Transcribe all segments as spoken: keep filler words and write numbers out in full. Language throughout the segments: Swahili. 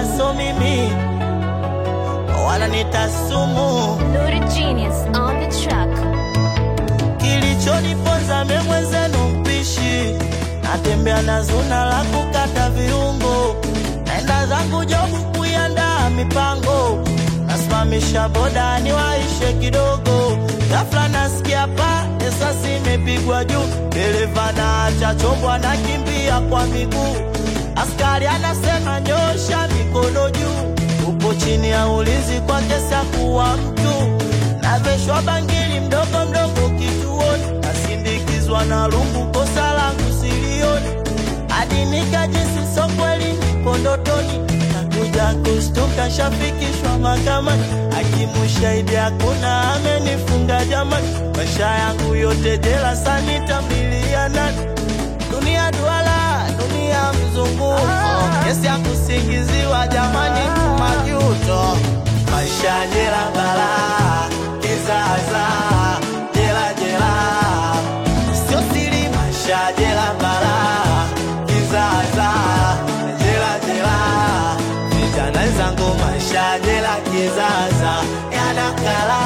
so mimi wala nitasumu. Lord Genius on the track. Kilichoniponza memwezenu mpishi, natembea na zuna la kukata viungo, naenda zangu jobu kuiandaa mipango, nasimamisha boda niwaishe kidogo. Ghafla nasikia pa esasi imepigwa juu, dereva na acha chombo anakimbia kwa miguu. Askari anasema nyosha mikono juu, upo chini ya ulinzi kwa kesi ya kuwa mtu. Naveshwa bangili mdogo mdogo kituoni, nasindikizwa na rungu kosa langu silioni. Hadi nikajisi so kweli nipo ndotoni, nakuja kustuka shafikishwa mahakamani. Hakimu shahidi hakuna amenifunga jamani, maisha yangu yote jela sanita milia nani. Dunia duala, dunia mzunguko, kesi ya kusingiziwa jamani kumajuto. Maisha jela bala, kizaza, jela jela, sio siri. Maisha jela bala, kizaza, jela jela, vijana zangu maisha jela kizaza yanakala.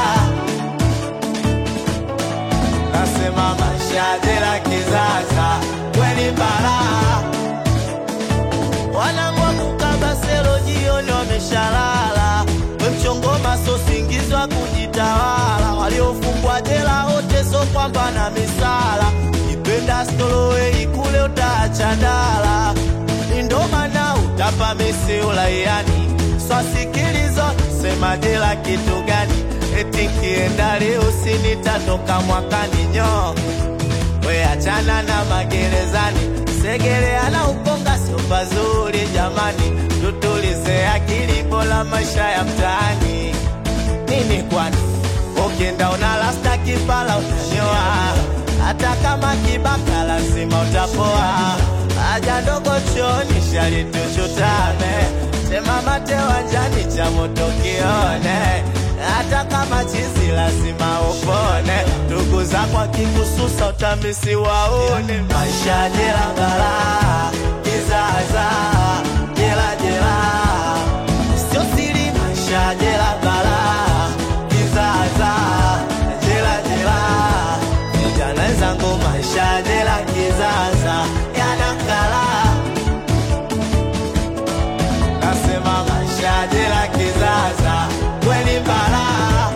Nasema maisha jela kizaza kweli bala. Wanangwa kukabaselo jioni wameshalala, mchongoma so singizwa kujitawala. Waliofungwa jela wote so kwamba na misala, ipenda stolowe ikule utaacha dala. Indoma na utapa misi ulayani, swasikilizo sema jela kitu gani. Eti kienda leo sinitatoka mwakani nyo, we achana na magerezani. Segereana ukonga sio pazuri jamani, tutulize akili bola maisha ya mtaani. Nini kwani ukienda unalasta kipala utanyoa, hata kama kibaka lazima utapoa. Aja ndogo choni shali tuchutame, sema mate wanjani cha moto kione. Hata kama chizi lazima upone, ndugu zako akikususa utamisi waone. Maisha jela bala, kizaza, jela jela, sio siri. Maisha jela bala, kizaza, jela jela, vijana zangu maisha jela kizaza yanakala. Nasema maisha jela kizaza kweli bala.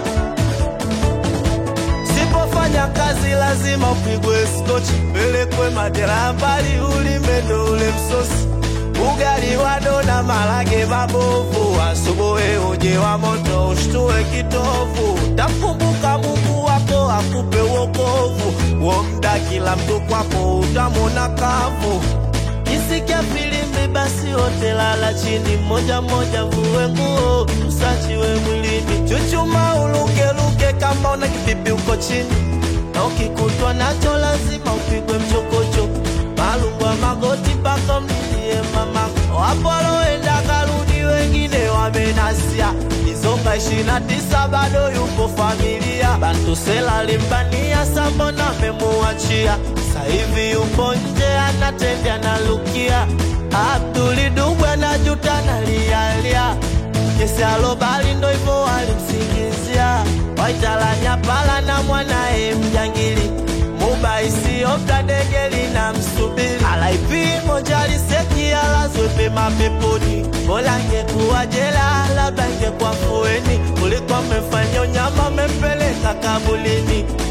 Sipofanya kazi lazima upigwe skochi, pelekwe madera mbali ulimendo ule msosi. Ugali wado na malage mabovu, asubuhi uje wa moto ushtue kitovu. Takumbuka Mungu wako akupe wokovu, uo mda kila mtu kwako utamona kavu. Kisikia filimbi basi wote lala chini, moja moja vuwe nguo usachiwe mwilini. Chuchuma uluke luke kama una kipipi uko chini, na ukikutwa nacho lazima upigwe mchokocho. Malungwa magoti paka mlilie mama, wapolo enda karudi wengine wamenasia. Nizonga ishirini na tisa bado yupo familia, bantu sela limbania sambo na memuachia. Saivi yupo nje anatembea na lukia, Abduli Dugwe na juta na lialia. Kesi alobali ndo hivyo walimsingizia, waitalanya pala na mwanae mjangili. Mubaisi opta degeli na msubiri, alaipi mojali seki alazwe pema peponi. Bola ngekuwa jela labda ngekuwa fueni, kuliko mefanya nyama mempeleka kabulini.